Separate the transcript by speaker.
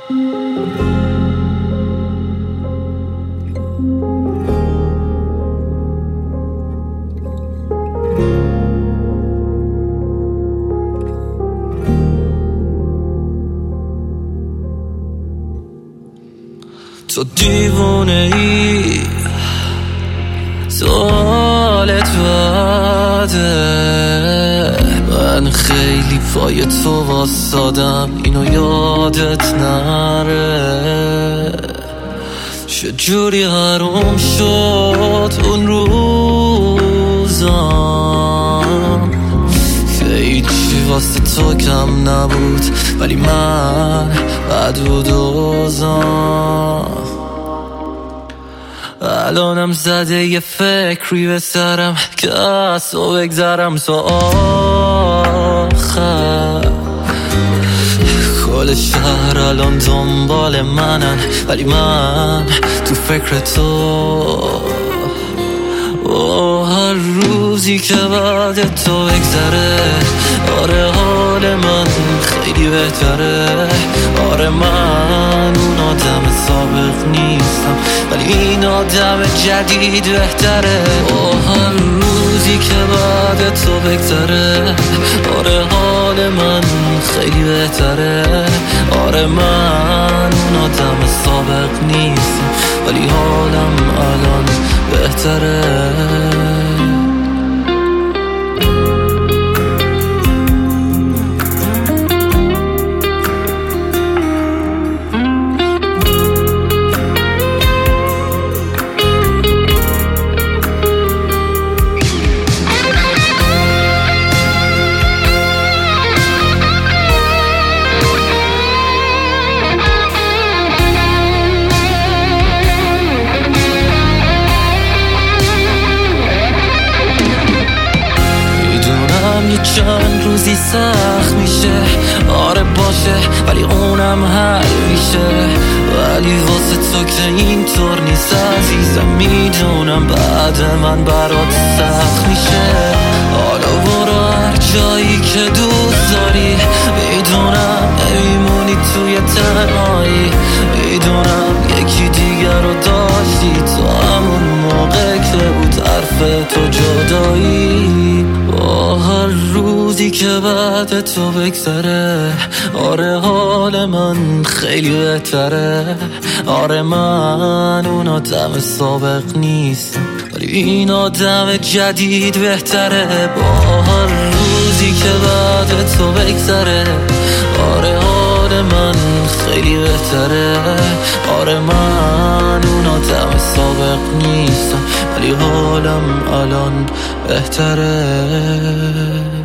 Speaker 1: تو دیوونه ای سوالت بده، من خیلی پای تو واسادم اینو یادت نره. چجوری حروم شد اون روزم که هیچی واسه تو کم نبود، ولی من بد بودوزم. الانم زده یه فکری به سرم که از تو بگذرم تو آخر. کل شهر الان دنبال منن، ولی من تو فکر تو. هر روزی که بعد تو بگذره، آره حال من خیلی بهتره. آره من اون آدم سابق نیستم، ولی این آدم جدید بهتره. هر روزی که بعد تو بگذره، آره حال من خیلی بهتره. آره من اون آدم سابق نیستم، ولی حالم الان بهتره. یه چند روزی سخت میشه، آره باشه، ولی اونم حل میشه. ولی واسه تو که اینطور نیست عزیزم، میدونم بعد من برات سخت میشه. حالا برو هر جایی که دوست داری، میدونم نمیمونی توی تنهایی. میدونم یکی دیگر رو داشتی تو همون موقع که بود حرف تو جدایی. هر روزی که بعد تو بگذره، آره حال من خیلی بهتره. آره من اون آدم سابق نیستم، ولی این آدم جدید بهتره. هر روزی که بعد تو بگذره، آره حال من خیلی بهتره. آره من اون آدم سابق نیستم، ولی حالم الان بهتره.